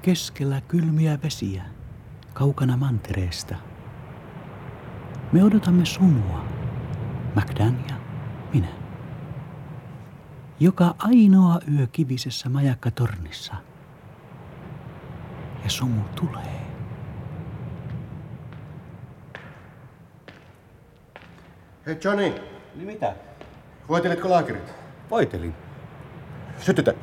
keskellä kylmiä vesiä, kaukana mantereesta. Me odotamme sumua, MacDan ja minä. Joka ainoa yö kivisessä majakkatornissa. Ja sumu tulee. Hei Johnny. Niin mitä? Voitelitko laakerit? Voitelin. Sytytä.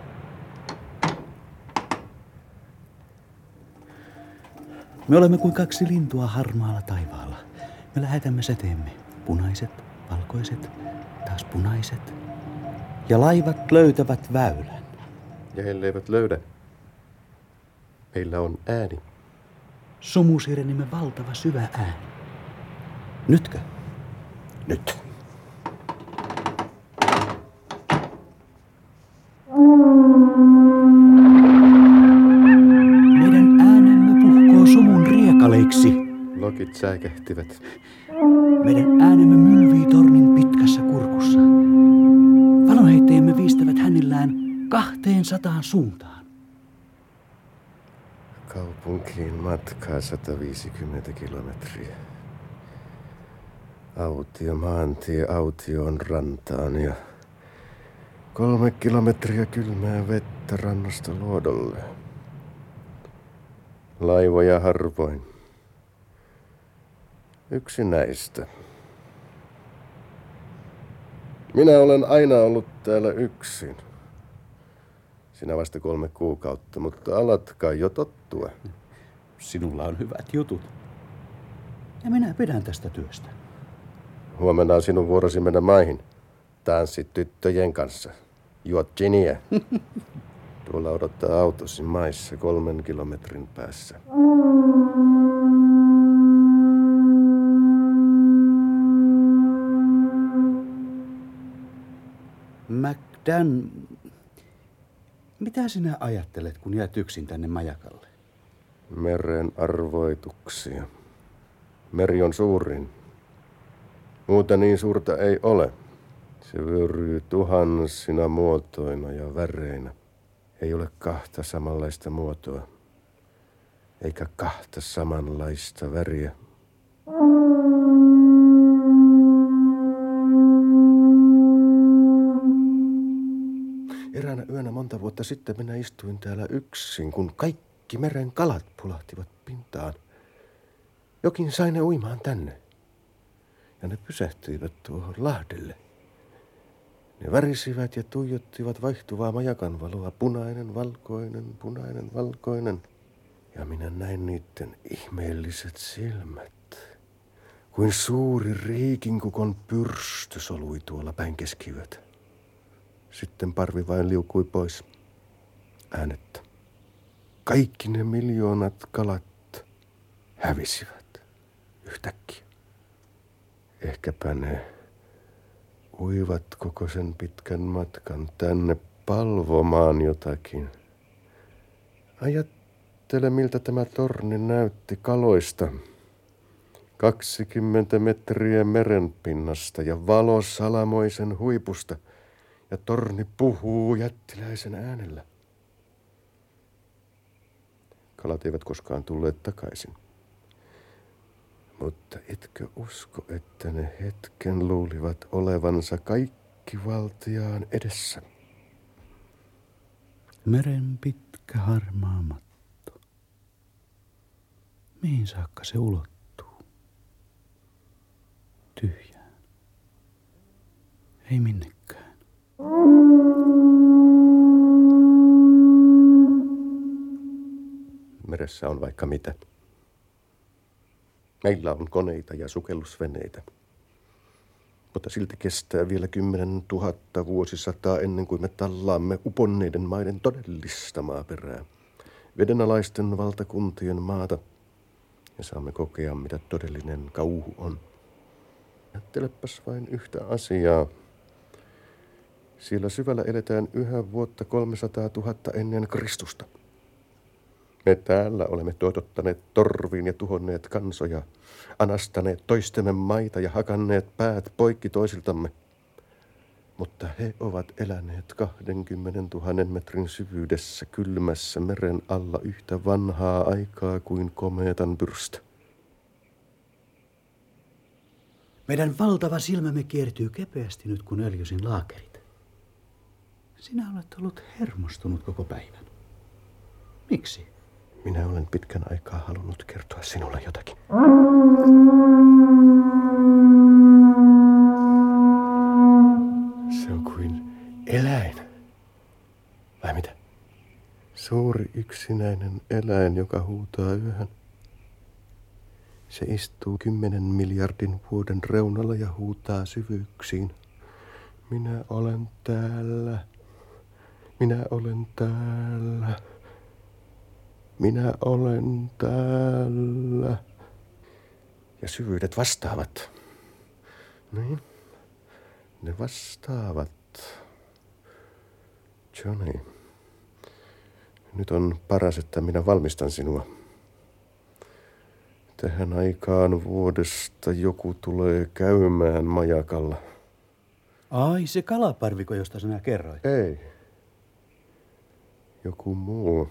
Me olemme kuin kaksi lintua harmaalla taivaalla. Me lähetämme säteemme. Punaiset, valkoiset, taas punaiset. Ja laivat löytävät väylän. Ja elleivät löydä, meillä on ääni. Sumusirenimme valtava syvä ääni. Nytkö? Nyt. Meidän äänemme puhkoo sumun riekaleiksi. Lokit säikähtivät. Meidän äänemme mylvii tornin pitkässä kurkussa. Valonheittäjämme viistävät hänillään 200 suuntaan. Kaupunkiin matkaa 150 kilometriä. Maantie autioon rantaan ja 3 kilometriä kylmää vettä rannasta luodolle. Laivoja harvoin. Yksi näistä. Minä olen aina ollut täällä yksin. Sinä vasta 3 kuukautta, mutta alat kai jo tottua. Sinulla on hyvät jutut. Ja minä pidän tästä työstä. Huomenna on sinun vuorosi mennä maihin. Tanssit tyttöjen kanssa. Juot giniä. Tuolla odottaa autosi maissa 3 kilometrin päässä. MacDan, mitä sinä ajattelet, kun jäät yksin tänne majakalle? Meren arvoituksia. Meri on suurin. Muuta niin suurta ei ole. Se vyöryy tuhansina muotoina ja väreinä. Ei ole 2 samanlaista muotoa. Eikä 2 samanlaista väriä. Eräänä yönä monta vuotta sitten minä istuin täällä yksin, kun kaikki meren kalat pulahtivat pintaan. Jokin sai ne uimaan tänne. Ja ne pysähtyivät tuohon lahdelle. Ne värisivät ja tuijottivat vaihtuvaa majakan valoa. Punainen, valkoinen, punainen, valkoinen. Ja minä näin niiden ihmeelliset silmät. Kuin suuri riikinkukon pyrstö solui tuolla päin keskiyötä. Sitten parvi vain liukui pois. Äänettä. Kaikki ne miljoonat kalat hävisivät yhtäkkiä. Ehkäpä ne uivat koko sen pitkän matkan tänne palvomaan jotakin. Ajattele, miltä tämä torni näytti kaloista. 20 metriä merenpinnasta ja valo salamoisen huipusta. Ja torni puhuu jättiläisen äänellä. Kalat eivät koskaan tulleet takaisin. Mutta etkö usko, että ne hetken luulivat olevansa kaikkivaltiaan edessä? Meren pitkä harmaa matto. Mihin saakka se ulottuu? Tyhjään. Ei minnekään. Meressä on vaikka mitä. Meillä on koneita ja sukellusveneitä. Mutta silti kestää vielä 10 000 vuosisataa ennen kuin me tallaamme uponneiden maiden todellista maaperää. Vedenalaisten valtakuntien maata. Ja saamme kokea, mitä todellinen kauhu on. Ajattelepas vain yhtä asiaa. Siellä syvällä eletään yhä vuotta 300 000 ennen Kristusta. Me täällä olemme toitottaneet torviin ja tuhonneet kansoja, anastaneet toistemme maita ja hakanneet päät poikki toisiltamme. Mutta he ovat eläneet 20 000 metrin syvyydessä kylmässä meren alla yhtä vanhaa aikaa kuin komeetan pyrstö. Meidän valtava silmämme kiertyy kepeästi nyt, kun öljysin laakerit. Sinä olet ollut hermostunut koko päivän. Miksi? Minä olen pitkän aikaa halunnut kertoa sinulle jotakin. Se on kuin eläin. Vai mitä? Suuri yksinäinen eläin, joka huutaa yöhön. Se istuu 10 miljardin vuoden reunalla ja huutaa syvyyksiin. Minä olen täällä. Minä olen täällä. Minä olen täällä. Ja syvyydet vastaavat. Niin, ne vastaavat. Johnny, nyt on paras, että minä valmistan sinua. Tähän aikaan vuodesta joku tulee käymään majakalla. Ai, se kalaparviko, josta sinä kerroit. Ei. Joku muu.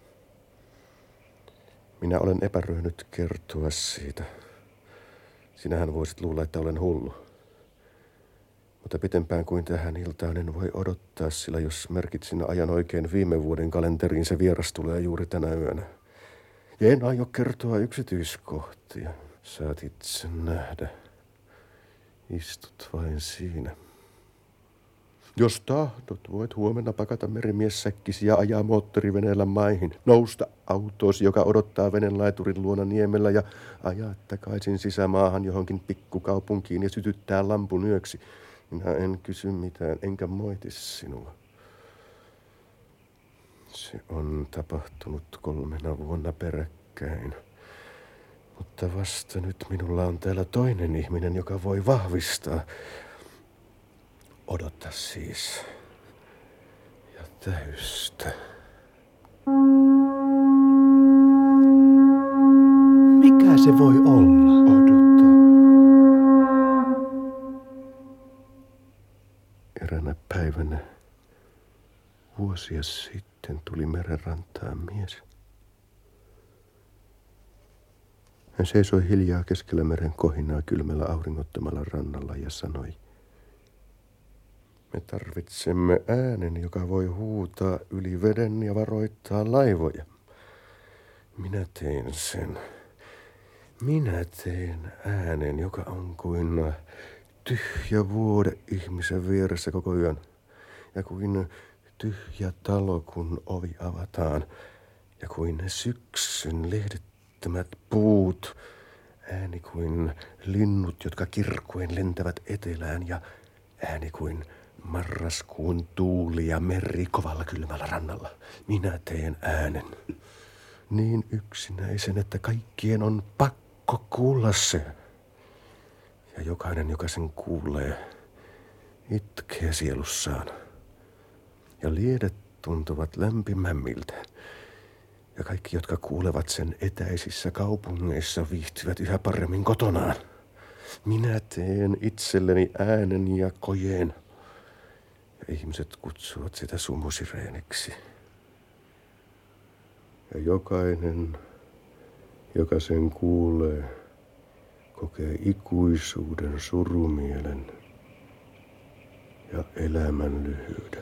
Minä olen epäröinyt kertoa siitä. Sinähän voisit luulla, että olen hullu. Mutta pitempään kuin tähän iltaan en voi odottaa, sillä jos merkitsin ajan oikein viime vuoden kalenteriin, se vieras tulee juuri tänä yönä. Ja en aio kertoa yksityiskohtia. Saat itse nähdä. Istut vain siinä. Jos tahdot, voit huomenna pakata merimiessäkkisi ja ajaa moottoriveneellä maihin. Nousta autoosi, joka odottaa veneenlaiturin luona niemellä ja ajaa takaisin sisämaahan johonkin pikkukaupunkiin ja sytyttää lampun yöksi. Minä en kysy mitään, enkä moiti sinua. Se on tapahtunut 3 vuonna peräkkäin. Mutta vasta nyt minulla on täällä toinen ihminen, joka voi vahvistaa. Odota siis. Ja täystä. Mikä se voi olla? Odota. Eräänä päivänä vuosia sitten tuli merenrantaan mies. Hän seisoi hiljaa keskellä meren kohinaa kylmällä auringottomalla rannalla ja sanoi: me tarvitsemme äänen, joka voi huutaa yli veden ja varoittaa laivoja. Minä tein sen. Minä tein äänen, joka on kuin tyhjä vuode ihmisen vieressä koko yön. Ja kuin tyhjä talo, kun ovi avataan. Ja kuin syksyn lehdettömät puut. Ääni kuin linnut, jotka kirkuen lentävät etelään. Ja ääni kuin marraskuun tuuli ja meri kovalla kylmällä rannalla. Minä teen äänen. Niin yksinäisen, että kaikkien on pakko kuulla se. Ja jokainen, joka sen kuulee, itkee sielussaan. Ja liedet tuntuvat lämpimämmiltä. Ja kaikki, jotka kuulevat sen etäisissä kaupungeissa, viihtyvät yhä paremmin kotonaan. Minä teen itselleni äänen ja kojeen. Ja ihmiset kutsuvat sitä sumusireeniksi. Ja jokainen, joka sen kuulee, kokee ikuisuuden surumielen ja elämän lyhyyden.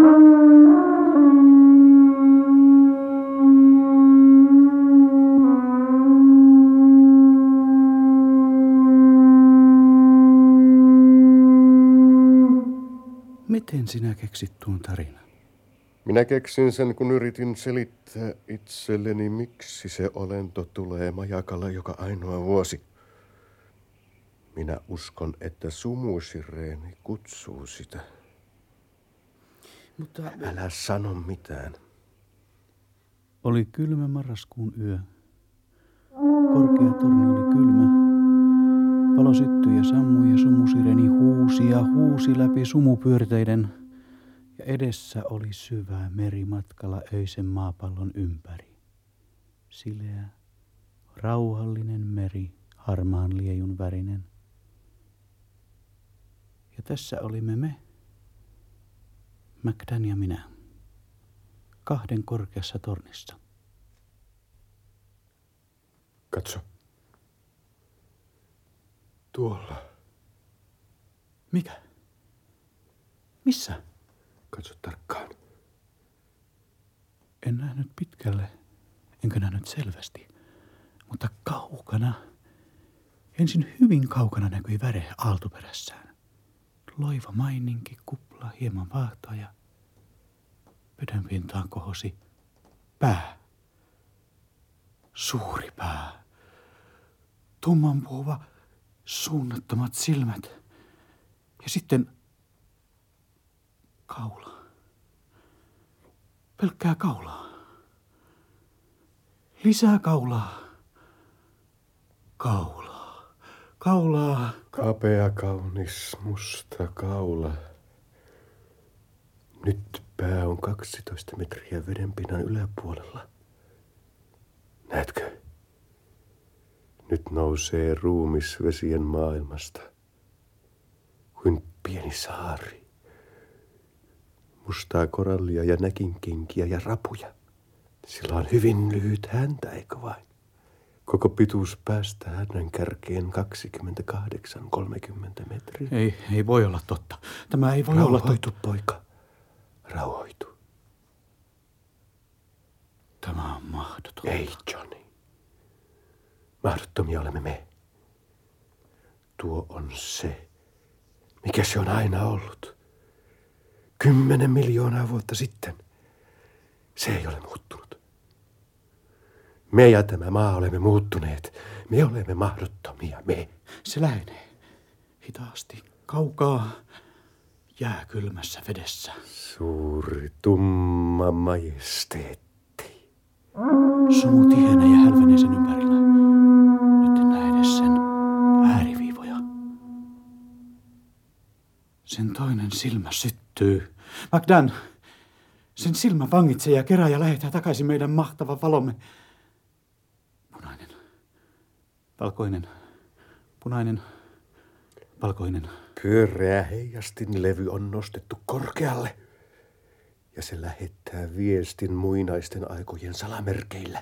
Miten sinä keksit tuon tarinan? Minä keksin sen, kun yritin selittää itselleni, miksi se olento tulee majakalla joka ainoa vuosi. Minä uskon, että sumusireeni kutsuu sitä. Mutta Älä sano mitään. oli kylmä marraskuun yö. Korkea torni oli kylmä. Valo syttyi ja sammui ja sumusireni huusi ja huusi läpi sumupyörteiden. Ja edessä oli syvä meri matkalla öisen maapallon ympäri. Sileä, rauhallinen meri, harmaan liejun värinen. Ja tässä olimme me, MacDan ja minä. 2 korkeassa tornissa. Katso. Tuolla. Mikä? Missä? Katso tarkkaan. En nähnyt pitkälle, enkä nähnyt selvästi, mutta kaukana, ensin hyvin kaukana näkyi väre aaltoperässään. Loiva maininki, kupla, hieman vaahtoa ja pödön pintaan kohosi pää. Suuri pää. Tummanpuhuva, suunnattomat silmät. Ja sitten kaula. Pelkkää kaulaa. Lisää kaulaa. Kaulaa. Kaulaa. Kapea, kaunis, musta kaula. Nyt pää on 12 metriä vedenpinnan yläpuolella. Näetkö? Nyt nousee ruumis vesien maailmasta. Kuin pieni saari. Mustaa korallia ja näkinkenkiä ja rapuja. Sillä on hyvin lyhyt häntä, eikö vain? Koko pituus päästä hännän kärkeen 28-30 metriä. Ei voi olla totta. Tämä ei voi olla totta. Rauhoitu, poika. Rauhoitu. Tämä on mahdotonta. Ei, Johnny. Mahdottomia olemme me. Tuo on se, mikä se on aina ollut. 10 miljoonaa vuotta sitten. Se ei ole muuttunut. Me ja tämä maa olemme muuttuneet. Me olemme mahdottomia, me. Se lähenee. Hitaasti, kaukaa, jääkylmässä vedessä. Suuri, tumma majesteetti. Sumu tihenä ja hälvenee sen ympärillä. Nyt näe sen ääriviivoja. Sen toinen silmä syttyy. MacDan, sen silmä vangitsee ja kerää ja lähettää takaisin meidän mahtavan valomme. Punainen, valkoinen, punainen, valkoinen. Pyöreä heijastinlevy on nostettu korkealle. Ja se lähettää viestin muinaisten aikojen salamerkeillä.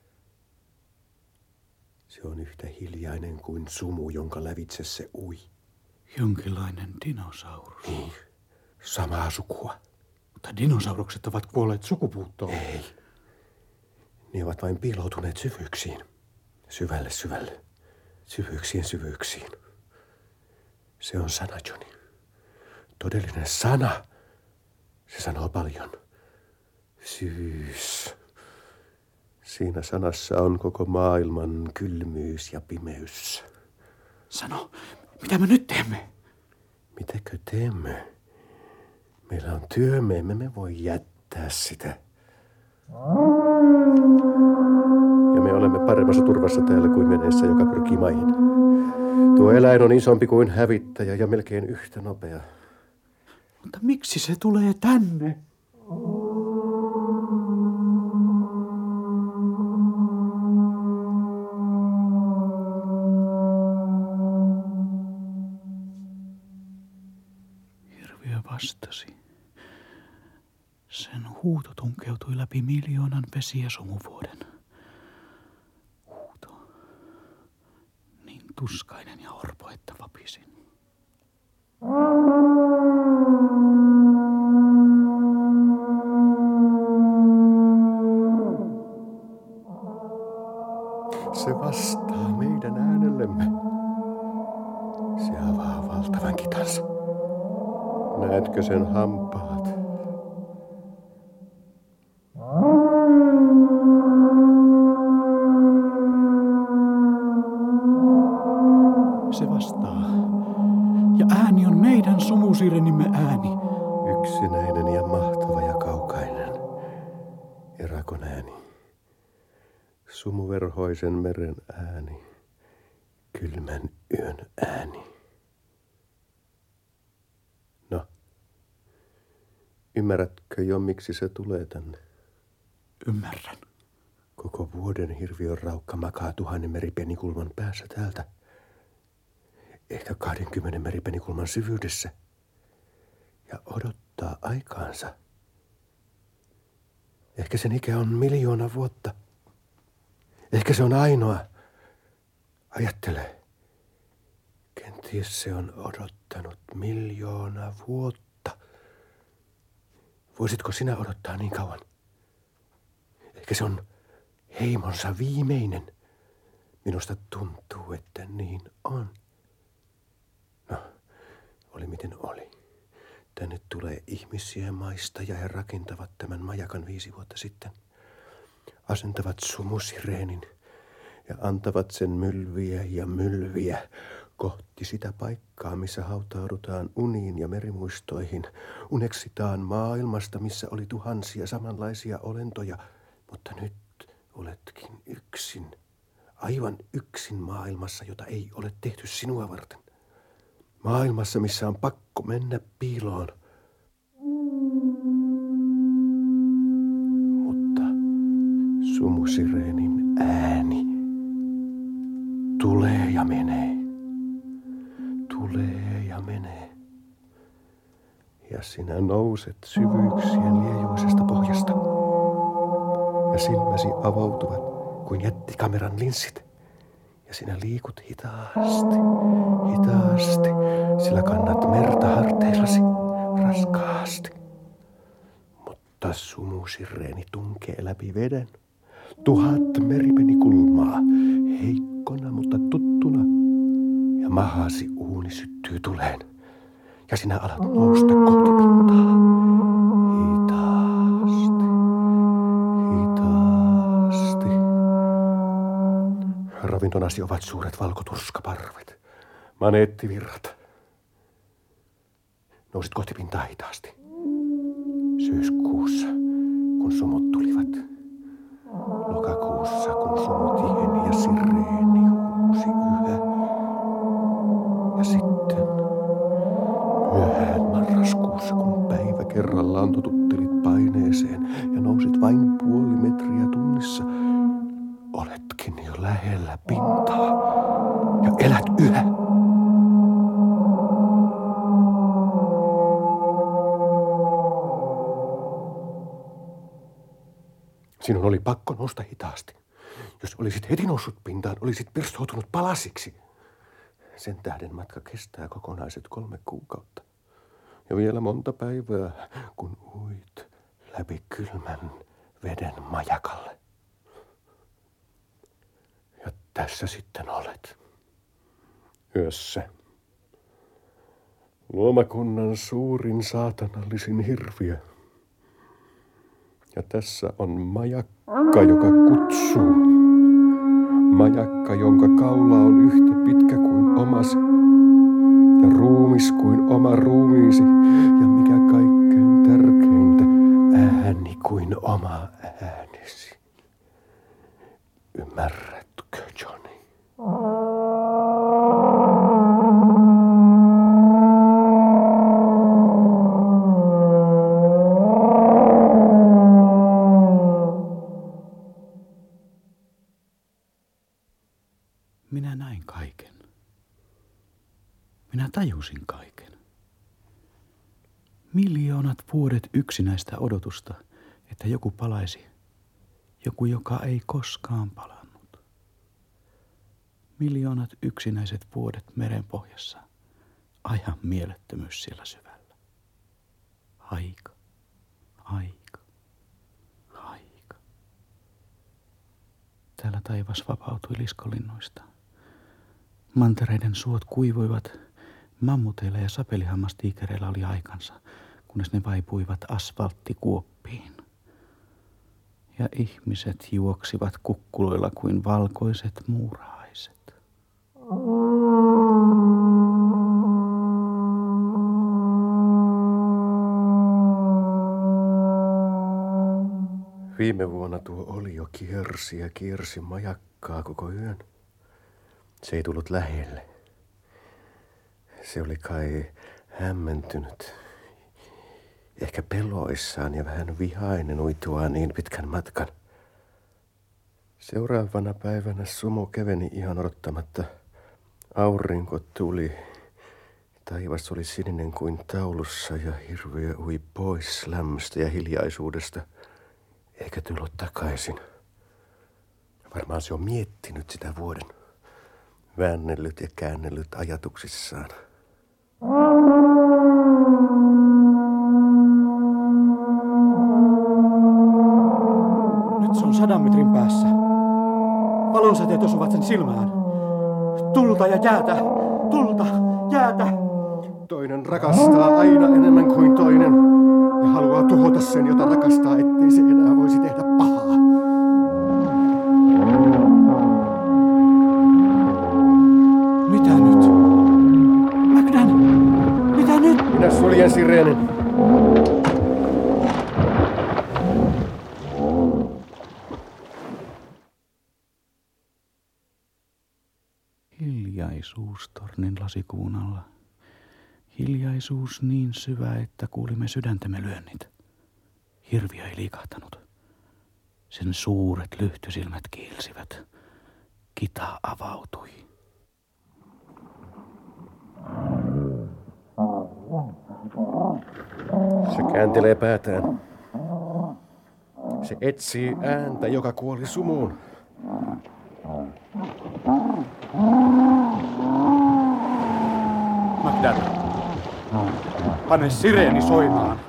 Se on yhtä hiljainen kuin sumu, jonka lävitse se ui. Jonkinlainen dinosaurus. Niin, samaa sukua. Mutta dinosaurukset ovat kuolleet sukupuuttoon. Ei. Ne ovat vain piiloutuneet syvyyksiin. Syvälle, syvälle. Syvyyksien syvyyksiin. Se on sana, Johnny. Todellinen sana. Se sanoo paljon. Syvyys. Siinä sanassa on koko maailman kylmyys ja pimeys. Sano, mitä me nyt teemme? Mitäkö teemme? Meillä on työmme, emme me voi jättää sitä. Ja me olemme paremmassa turvassa täällä kuin veneessä, joka pyrkii maihin. Tuo eläin on isompi kuin hävittäjä ja melkein yhtä nopea. Mutta miksi se tulee tänne? Hirviö vastasi. Sen huuto tunkeutui läpi 1,000,000 vesi- ja sumuvuoden. Huuto. Niin tuskainen ja orpo, että vapisin. Se vastaa meidän äänellemme. Se avaa valtavan kitansa. Näetkö sen hampaat? Se vastaa. Ja ääni on meidän sumusirenimme ääni. Yksinäinen ja mahtava ja kaukainen. Erakon ääni. Sumuverhoisen meren ääni. Kylmän yön ääni. No, ymmärrätkö jo, miksi se tulee tänne? Ymmärrän. Koko vuoden hirviön raukka makaa 1000 meripenikulman päässä täältä. Ehkä 20 meripenikulman syvyydessä. Ja odottaa. odottaa aikaansa. Ehkä sen ikä on 1 000 000 vuotta. Ehkä se on ainoa. Ajattele. Kenties se on odottanut 1 000 000 vuotta. Voisitko sinä odottaa niin kauan? Ehkä se on heimonsa viimeinen. Minusta tuntuu, että niin on. No, oli miten oli. Tänne tulee ihmisiä maista ja he rakentavat tämän majakan 5 vuotta sitten. Asentavat sumusireenin ja antavat sen mylviä ja mylviä kohti sitä paikkaa, missä hautaudutaan uniin ja merimuistoihin. Uneksitaan maailmasta, missä oli tuhansia samanlaisia olentoja, mutta nyt oletkin yksin. Aivan yksin maailmassa, jota ei ole tehty sinua varten. Maailmassa, missä on pakko mennä piiloon. Mutta sumusireenin ääni tulee ja menee. Tulee ja menee. Ja sinä nouset syvyyksien liejuisesta pohjasta. Ja silmäsi avautuvat kuin jättikameran linssit. Ja sinä liikut hitaasti, hitaasti, sillä kannat merta harteillasi raskaasti. Mutta sumusireeni tunkee läpi veden. 1000 meripenikulmaa, heikkona mutta tuttuna. Ja mahasi uuni syttyy tuleen. Ja sinä alat nousta kohti pintaa. Hitaasti, hitaasti. Ravintonasi ovat suuret valkoturskaparvet, maneettivirrat. Nousit kohti pintaa hitaasti. Syyskuussa, kun sumut tulivat. Lokakuussa, kun sumut iheni ja sireeni huusi yhä. Ja sitten myöhään marraskuussa, kun päivä kerrallaan totuttelit paineeseen ja nousit vain 0,5 metriä tunnissa, oletkin jo lähellä pintaa ja elät yhä. Sinun oli pakko nousta hitaasti. Jos olisit heti noussut pintaan, olisit pirstoutunut palasiksi. Sen tähden matka kestää kokonaiset 3 kuukautta. Ja vielä monta päivää, kun uit läpi kylmän veden majakalle. Ja tässä sitten olet. Yössä. Luomakunnan suurin saatanallisin hirviö. Ja tässä on majakka, joka kutsuu. Majakka, jonka kaula on yhtä pitkä kuin omasi. Ja ruumis kuin oma ruumiisi. Ja mikä kaikkein tärkeintä, ääni kuin oma äänesi. Ymmärrätkö, Johnny? Minä näin kaiken. Minä tajusin kaiken. 1 000 000 vuodet yksinäistä odotusta, että joku palaisi. Joku, joka ei koskaan palannut. 1 000 000 yksinäiset vuodet merenpohjassa. Ajan mielettömyys siellä syvällä. Aika, aika, aika. Täällä taivas vapautui liskolinnoista. Mantereiden suot kuivuivat. Mammuteilla ja sapelihammastiikereillä oli aikansa, kunnes ne vaipuivat asfalttikuoppiin. Ja ihmiset juoksivat kukkuloilla kuin valkoiset muurahaiset. Viime vuonna tuo olio kiersi ja kiersi majakkaa koko yön. Se ei tullut lähelle. Se oli kai hämmentynyt, ehkä peloissaan ja vähän vihainen uituaan niin pitkän matkan. Seuraavana päivänä sumu keveni ihan odottamatta. Aurinko tuli. Taivas oli sininen kuin taulussa ja hirviö ui pois lämmöstä ja hiljaisuudesta, eikä tullut takaisin. Varmaan se on miettinyt sitä vuoden, väännellyt ja käännellyt ajatuksissaan. Nyt se on 100 metrin päässä. Valonsäteet osuvat sen silmään. Tulta ja jäätä! Tulta! Jäätä! Toinen rakastaa aina enemmän kuin toinen ja haluaa tuhota sen, jota rakastaa, ettei se enää voisi tehdä pahaa. Mitä nyt? Magdan! Mitä nyt? Minä suljen sireenin. Hiljaisuus tornin lasikuvun alla. Hiljaisuus niin syvä, että kuulimme sydäntämme lyönnit. Hirviö ei liikahtanut. Sen suuret lyhtysilmät kiilsivät. Kita avautui. Se kääntelee päätään. Se etsii ääntä, joka kuoli sumuun. Magdan, pane sireeni soimaan.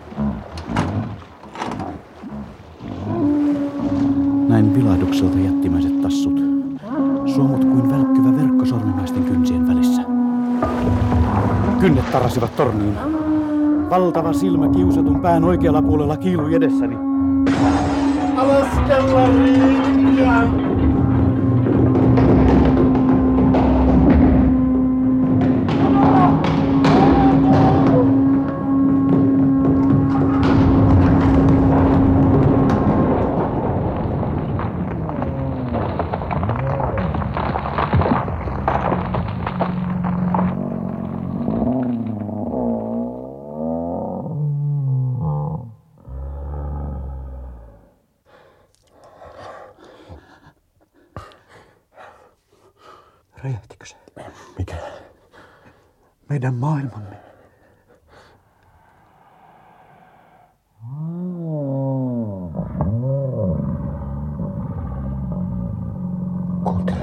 Näin vilahdukselta jättimäiset tassut. Suomut kuin välkkyvä verkko sormimaisten kynsien välissä. Kynnet tarrasivat torniin. Valtava silmä kiusatun pään oikealla puolella kiilui edessäni. Alas kellariin! Räjähtikö se? Mikä? Meidän maailmamme. Kuuntele.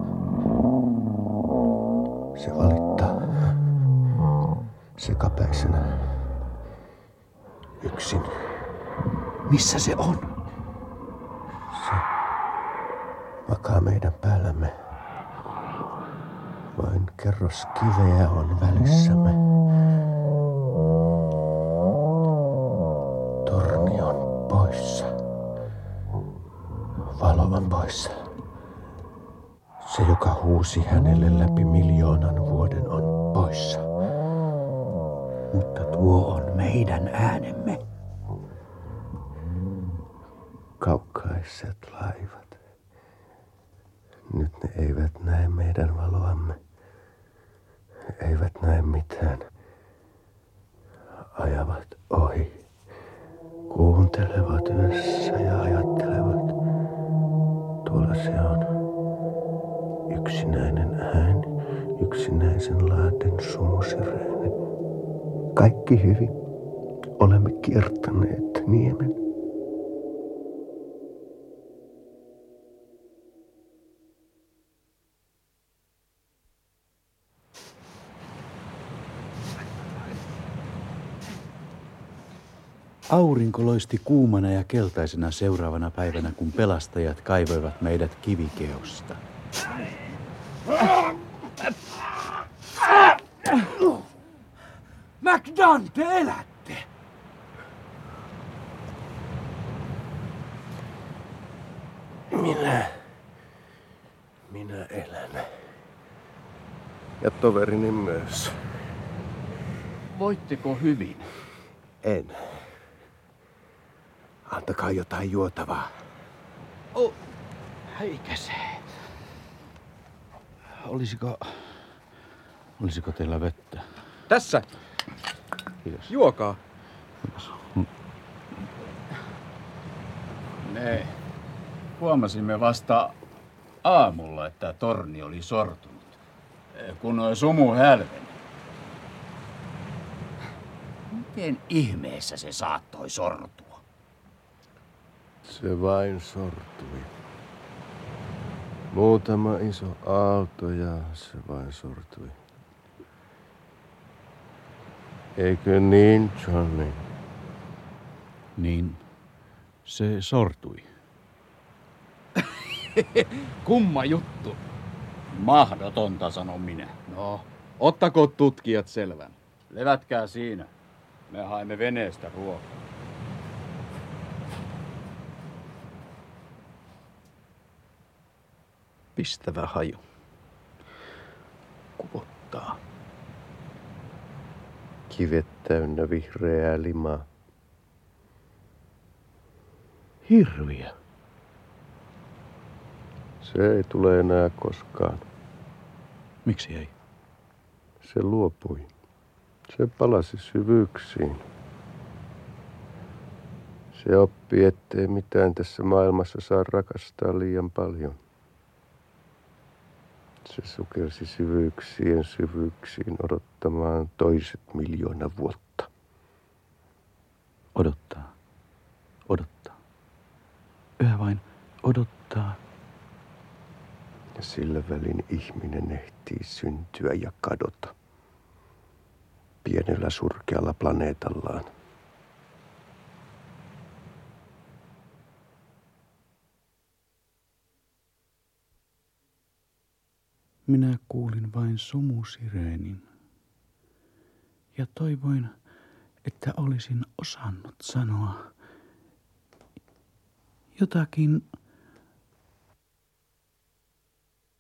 Se valittaa. Sekapäisenä. Yksin. Missä se on? Se makaa meidän päällämme. Vain kerros kiveä on välissämme. Torni on poissa. Valo on poissa. Se, joka huusi hänelle läpi 1 000 000 vuoden, on poissa. Mutta tuo on meidän äänemme. Kaukaiset laivat. Nyt ne eivät näe meidän valoamme. Eivät näe mitään. Ajavat ohi. Kuuntelevat yössä ja ajattelevat. Tuolla se on. Yksinäinen ääni. Yksinäisen laaden sumusireeni. Kaikki hyvin. Olemme kiertäneet niemen. Aurinko loisti kuumana ja keltaisena seuraavana päivänä, kun pelastajat kaivoivat meidät kivikeosta. Magdan, te elätte! Minä elän. Ja toverini myös. Voitteko hyvin? En. Antakaa jotain juotavaa. Oh, eikä se. Olisiko teillä vettä? Tässä. Kiitos. Juokaa. Kiitos. Me huomasimme vasta aamulla, että torni oli sortunut, kun sumu hälveni. Miten ihmeessä se saattoi sortua? Se vain sortui. Muutama iso aalto ja se vain sortui. Eikö niin, Johnny? Niin, se sortui. Kumma juttu. Mahdotonta, sanon minä. No, ottako tutkijat selvän? Levätkää siinä. Me haimme veneestä ruokaa. Pistävä haju. Kuvottaa. Kivet täynnä vihreää limaa. Hirviö. Se ei tule enää koskaan. Miksi ei? Se luopui. Se palasi syvyyksiin. Se oppi, ettei mitään tässä maailmassa saa rakastaa liian paljon. Se sukelsi syvyyksiin odottamaan toiset 1 000 000 vuotta. Odottaa. Odottaa. Yhä vain odottaa. Ja sillä välin ihminen ehtii syntyä ja kadota. Pienellä surkealla planeetallaan. Minä kuulin vain sumusireenin. Ja toivoin, että olisin osannut sanoa jotakin